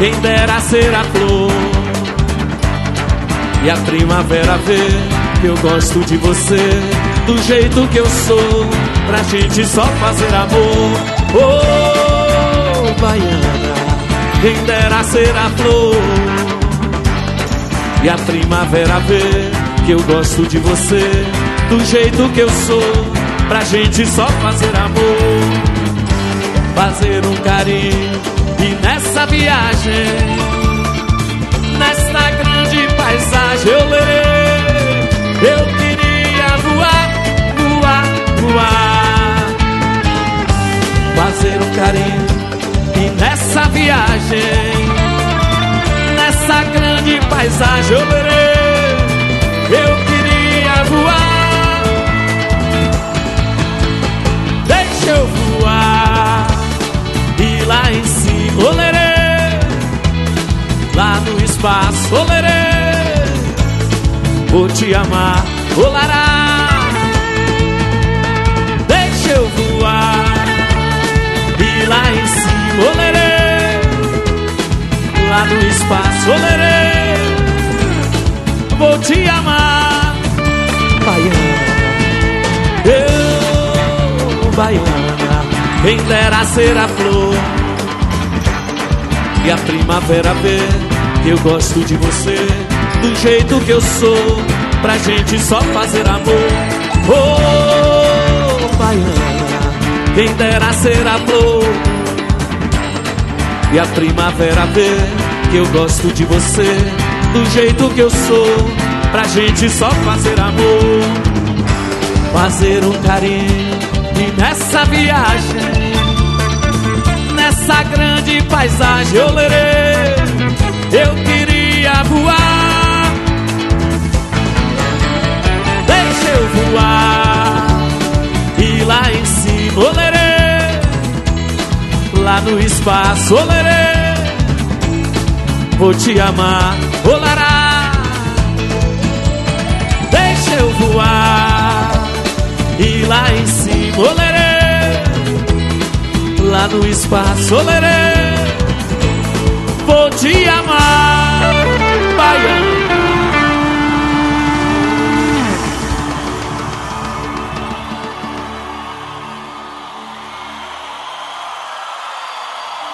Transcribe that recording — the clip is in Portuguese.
quem dera ser a flor e a primavera ver que eu gosto de você do jeito que eu sou, pra gente só fazer amor. Oh, baiana, quem dera ser a flor e a primavera ver que eu gosto de você do jeito que eu sou, pra gente só fazer amor. Fazer um carinho e nessa viagem, nesta grande paisagem eu lerei. Eu queria voar, voar, voar. Fazer um carinho e nessa viagem, nessa grande paisagem eu lerei. Eu queria voar, deixa eu voar. E lá em cima, olerê, lá no espaço, olerê, vou te amar, olará. Deixa eu voar. E lá em cima, olerê, lá no espaço, olerê, vou te amar. Baiana, eu, baiana, quem dera ser a flor e a primavera ver que eu gosto de você do jeito que eu sou, pra gente só fazer amor. Oh, baiana, quem dera ser a flor e a primavera ver que eu gosto de você do jeito que eu sou, pra gente só fazer amor. Fazer um carinho e nessa viagem, nessa grande paisagem eu lerei. Eu queria voar, deixa eu voar. E lá em cima eu lerei, lá no espaço eu lerei, vou te amar, olará. Deixa eu voar. E lá em cima, olerê, lá no espaço, olerê, vou te amar.